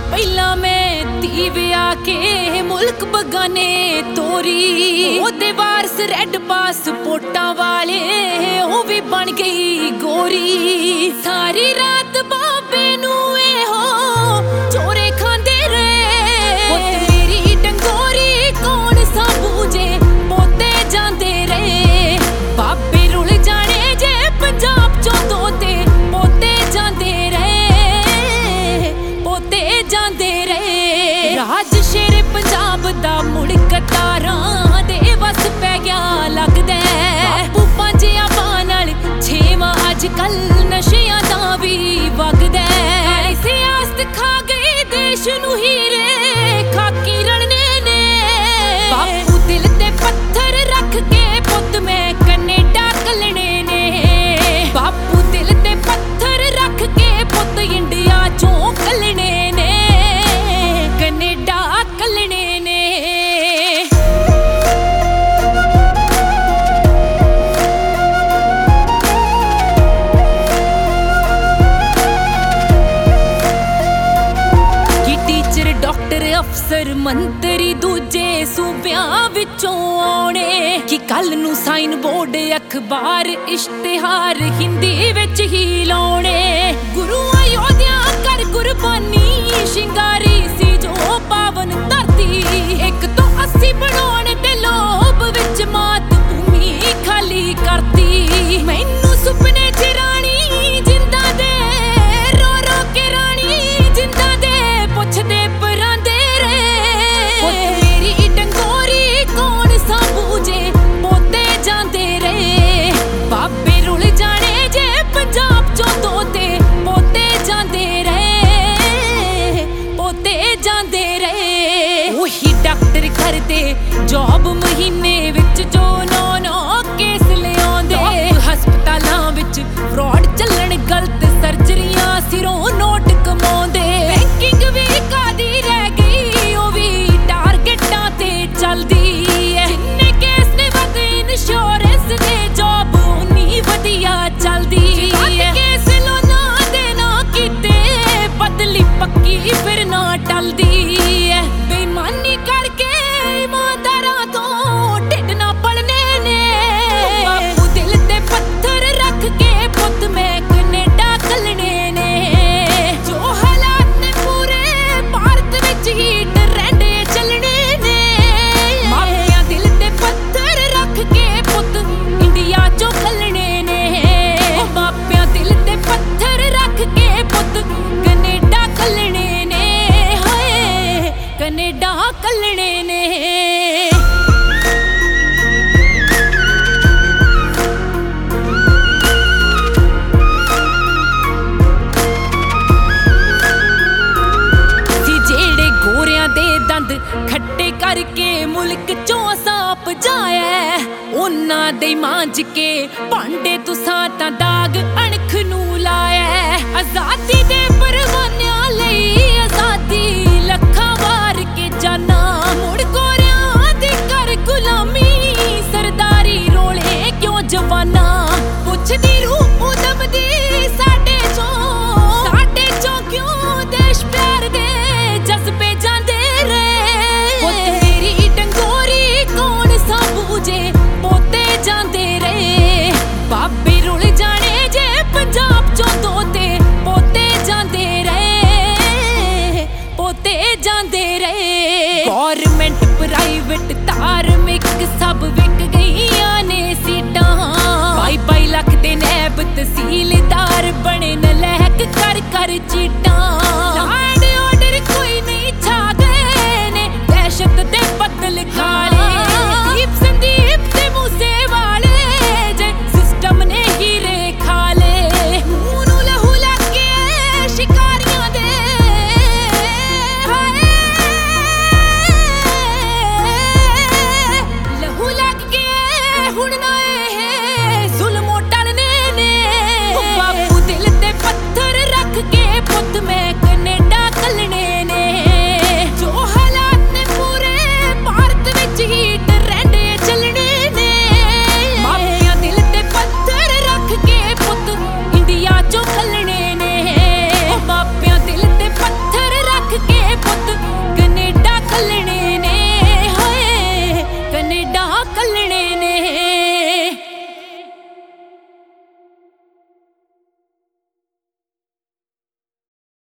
ਪਹਿਲਾਂ ਮੈਂ ਧੀ ਵਿਆਹ ਕੇ ਮੁਲਕ ਬਗਾਨੇ ਤੋਰੀ, ਉਹਦੇ ਵਾਰਸ ਰੈੱਡ ਪਾਸਪੋਰਟਾਂ ਵਾਲੇ ਉਹ ਵੀ ਬਣ ਗਈ ਗੋਰੀ। ਸਾਰੀ ਰਾਤ ਬਾਬੇ ਨੂੰ ਇਹੋ ਚੋਰੇ ਖਾਂਦੇ ਰਹੇ, ਪੁੱਤ ਮੇਰੀ ਡੰਗੋਰੀ ਕੌਣ ਸਾਂਭੂਜੇ ਪੋਤੇ ਜਾਂਦੇ ਰਹੇ। ਬਾਬੇ ਰੁਲ ਜਾਣੇ ਜੇ ਪੰਜਾਬ ਚੋਂ ਦੋਤੇ ਪੋਤੇ ਜਾਂਦੇ ਰਹੇ, ਪੋਤੇ ਜਾਂਦੇ ਰਹੇ। ਰਾਜ ਸ਼ੇਰ ਪੰਜਾਬ ਦਾ ਮੁੜ ਕਤਾਰਾਂ ਦੇ ਵਸ ਪੈ ਗਿਆ ਲੱਗਦਾ, ਬਾਪੂ ਪੰਜਾਂ ਬਾਂ ਨਾਲ ਛੇਵਾਂ ਅੱਜ ਕੱਲ ਨਸ਼ਿਆਂ ਦਾ ਵੀ ਵਗਦਾ। ਸਿਆਸਤ ਖਾ ਗਈ ਦੇਸ਼ ਨੂੰ ਹੀਰੇ ਖਾਕੀ ਰਲਣੇ ਨੇ, ਬਾਪੂ ਦਿਲ ਤੇ ਪੱਥਰ ਰੱਖ ਕੇ ਪੁੱਤ ਮੈਂ ਕੈਨੇਡਾ ਘੱਲਣੇ ਨੇ। ਬਾਪੂ ਦਿਲ ਤੇ ਪੱਥਰ ਰੱਖ ਕੇ ਪੁੱਤ ਇੰਡੀਆ ਚੋਂ ਘੱਲਣੇ ਨੇ, ਕੈਨੇਡਾ ਘੱਲਣੇ ਨੇ। ਕੀ ਟੀਚਰ ਡਾਕਟਰ ਅਫਸਰ ਮੰਤਰੀ ਦੂਜੇ ਸੂਬਿਆਂ ਵਿੱਚੋਂ ਆਉਣੇ, ਕਿ ਕੱਲ ਨੂੰ ਸਾਈਨ ਬੋਰਡ ਅਖਬਾਰ ਇਸ਼ਤਿਹਾਰ ਹਿੰਦੀ ਵਿੱਚ ਹੀ ਲਾਉਣੇ। ਗੁਰੂ ਅਯੋਧਿਆ ਕਰ ਕੁਰਬਾਨੀ ਸ਼ਿੰਗਾਰੀ ਸੀ ਜੋ ਪਾਵਨ ਧਰਤੀ, 1 ਤੋਂ 80 ਬਣਾਉਣ ਦੇ ਲੋਭ ਵਿੱਚ ਮਾਤ ਭੂਮੀ ਖਾਲੀ ਕਰਤੀ। ਮੈਨੂੰ ਸੁਪਨੇ ਚ ਰਾਣੀ ਜਿੰਦਾਂ ਦੇ ਰੋ ਰੋ ਕੇ ਰਾਣੀ ਜਿੰਦਾਂ ਦੇ ਪੁੱਛਦੇ ਪਰਾਂਦੇ ਰਹੇ, ਪੁੱਤ ਮੇਰੀ ਡੰਗੋਰੀ ਕੌਣ ਸਾਂਭੂਜੇ ਪੋਤੇ ਜਾਂਦੇ ਰਹੇ। ਬਾਬੇ ਰੁਲ ਜਾਣੇ ਜੇ ਪੰਜਾਬ ਚੋਂ ਦੋਤੇ ਪੋਤੇ ਜਾਂਦੇ ਰਹੇ, ਪੋਤੇ ਜਾਂਦੇ ਰਹੇ। ਉਹੀ ਡਾਕਟਰ ਕਰਦੇ ਜੋਬ ਮਹੀਨੇ ਵਿੱਚ ਜੋ 9 ਕੇਸ ਲਿਆਉਂਦੇ, ਹਸਪਤਾਲਾਂ ਵਿੱਚ ਫਰਾਡ ਚੱਲਣ ਗਲਤ ਸਰਜਰੀਆਂ ਸਿਰੋਂ ਨੋਟ ਕਮਾਉਂਦੇ। ਬੈਂਕਿੰਗ ਵੀ ਕਾਦੀ ਰਹਿ ਗਈ ਉਹ ਵੀ ਟਾਰਗੇਟਾਂ ਤੇ ਚੱਲਦੀ ਐ, ਜਿੰਨੇ ਕੇਸ ਨੇ ਵੱਧ ਇੰਸ਼ੋਰੈਂਸ ਦੇ ਜੋਬ ਉਨੀ ਵਧੀਆ ਚੱਲਦੀ ਐ। ਕੇਸ ਲੋਨਾਂ ਦੇ ਨਾ ਕੀਤੇ ਬਦਲੀ ਪੱਕੀ ਫਿਰ ਨਾ ਟਲਦੀ ਐ, ਬੇਈਮਾਨੀ ਕਰਕੇ ਇਮਾਨਦਾਰਾਂ ਤੋਂ ਢਿੱਡ ਨਾ ਪਲਣੇ ਨੇ। ਬਾਪੂ ਦਿਲ ਤੇ ਪੱਥਰ ਰੱਖ ਕੇ ਪੁੱਤ ਮੈਂ ਕੈਨੇਡਾ ਘੱਲਣੇ ਨੇ, ਜੋ ਹਾਲਾਤ ਨੇ ਪੂਰੇ ਭਾਰਤ ਵਿੱਚ ਹੀ ਟਰੈਂਡ ਚੱਲਣੇ ਨੇ। ਮਾਪਿਆਂ ਦਿਲ ਤੇ ਪੱਥਰ ਰੱਖ ਕੇ ਪੁੱਤ ਇੰਡੀਆ ਚੋਂ ਘੱਲਣੇ ਨੇ, ਮਾਪਿਆਂ ਦਿਲ ਤੇ ਪੱਥਰ ਰੱਖ ਕੇ ਪੁੱਤ ਕੈਨੇਡਾ ਘੱਲਣੇ ਨੇ, ਹਾਏ ਕੈਨੇਡਾ ਘੱਲਣੇ ਨੇ। ਦੇ ਦੰਦ ਖੱਟੇ ਕਰਕੇ ਮੁਲਕ ਚੋਂ ਸਾਪ ਜਾਇਆ, ਉਹਨਾਂ ਦੇ ਮਾਂਜ ਕੇ ਭਾਂਡੇ ਤੁਸਾਂ ਤਾਂ ਦਾਗ ਅਣਖ ਨੂੰ ਲਾਇਆ। ਆਜ਼ਾਦੀ ਦੇ ਪਰਵਾਨਿਆਂ ਲਈ ਆਜ਼ਾਦੀ ਲੱਖਾਂ ਵਾਰ ਕੇ ਜਾਨਾਂ, ਮੁੜ ਗੋਰਿਆਂ ਦੀ ਕਰ ਗੁਲਾਮੀ ਸਰਦਾਰੀ ਰੋਲੇ ਕਿਉਂ ਜਵਾਨਾਂ। ਪੁੱਛਦੀ ਰੂਹ ਉਦਮਦੀ ਸਾਡੇ ਚੋਂ ਕਿਉਂ ਦੇਸ਼ ਪਿਆਰ ਦੇ ਜਜ਼ਬੇ ਜਾਂਦੇ ਰਹੇ, ਪੁੱਤ ਮੇਰੀ ਡੰਗੋਰੀ ਕੌਣ ਸਾਂਭੂਜੇ ਪੋਤੇ ਜਾਂਦੇ ਰਹੇ। ਬਾਬੇ ਰੁਲ ਜਾਣੇ ਜੇ ਪੰਜਾਬ ਚੋਂ ਦੋਤੇ ਪੋਤੇ ਜਾਂਦੇ ਰਹੇ, ਪੋਤੇ ਜਾਂਦੇ ਰਹੇ। ਗੌਰਮੈਂਟ ਪ੍ਰਾਈਵੇਟ ਧਾਰਮਿਕ ਸਭ ਵਿਕ ਗਈਆਂ ਨੇ ਸੀਟਾਂ, 22 ਲੱਖ ਦੇ ਨੈਬ ਤਹਿਸੀਲਦਾਰ ਬਣੇ ਨਲੈਕ ਕਰ ਚੀਟਾਂ।